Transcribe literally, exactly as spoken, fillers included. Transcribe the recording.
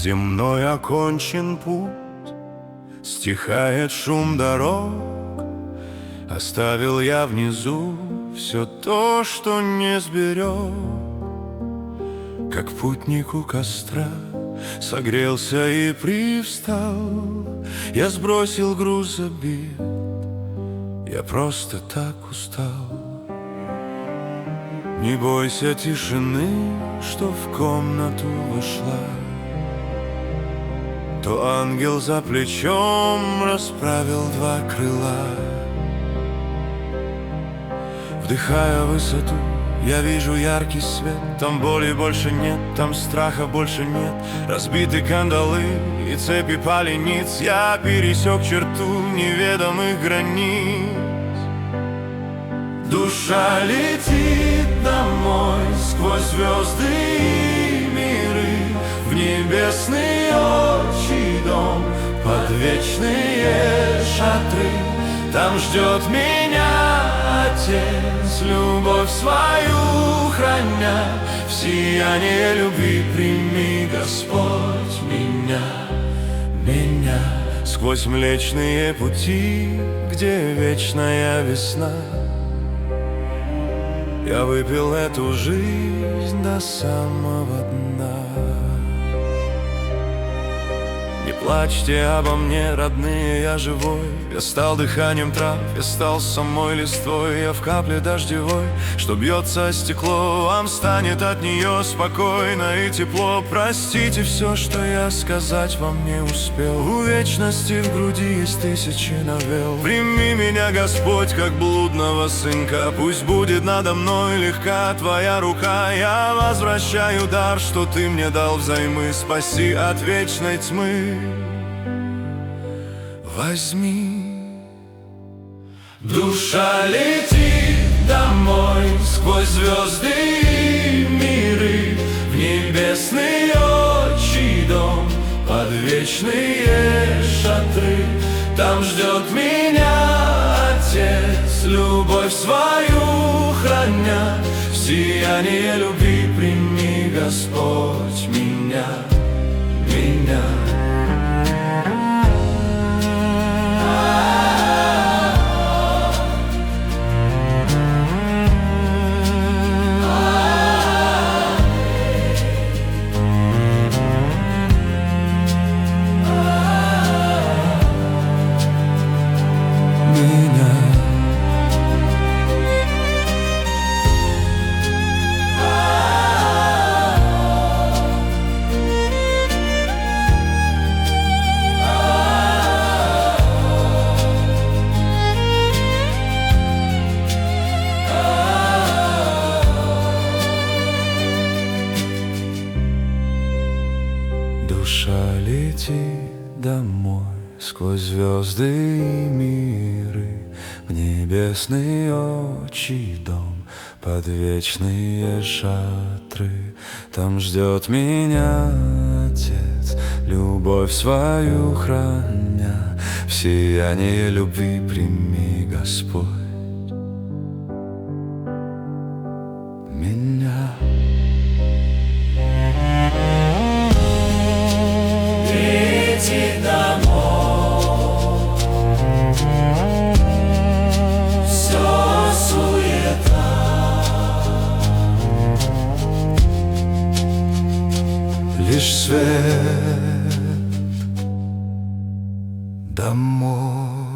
Земной окончен путь, стихает шум дорог. Оставил я внизу все то, что не сберег. Как путник у костра согрелся и привстал. Я сбросил груз обид, я просто так устал. Не бойся тишины, что в комнату вошла. То ангел за плечом расправил два крыла. Вдыхая высоту, я вижу яркий свет. Там боли больше нет, там страха больше нет. Разбиты кандалы и цепи полениц. Я пересек черту неведомых границ. Душа летит домой сквозь звезды и миры, в небесный отчий дом, под вечные шатры. Там ждет меня Отец, любовь свою храня. В сияние любви прими, Господь, меня, меня. Сквозь млечные пути, где вечная весна, я выпил эту жизнь до самого дна. Не плачьте обо мне, родные, я живой. Я стал дыханием трав, я стал самой листвой. Я в капле дождевой, что бьется о стекло. Вам станет от нее спокойно и тепло. Простите все, что я сказать вам не успел. У вечности в груди есть тысячи новелл. Прими меня, Господь, как блудного сынка. Пусть будет надо мной легка твоя рука. Я возвращаю дар, что ты мне дал взаймы. Спаси от вечной тьмы, возьми. Душа летит домой сквозь звезды и миры, в небесный отчий дом, под вечные шатры. Там ждет меня Отец, любовь свою храня. В сияние любви прими, Господь, меня, меня. Душа летит домой сквозь звезды и миры, в небесный отчий дом, под вечные шатры. Там ждет меня Отец, любовь свою храня. В сияние любви прими, Господь, меня. Лети домой, все суета. Лишь свет домой.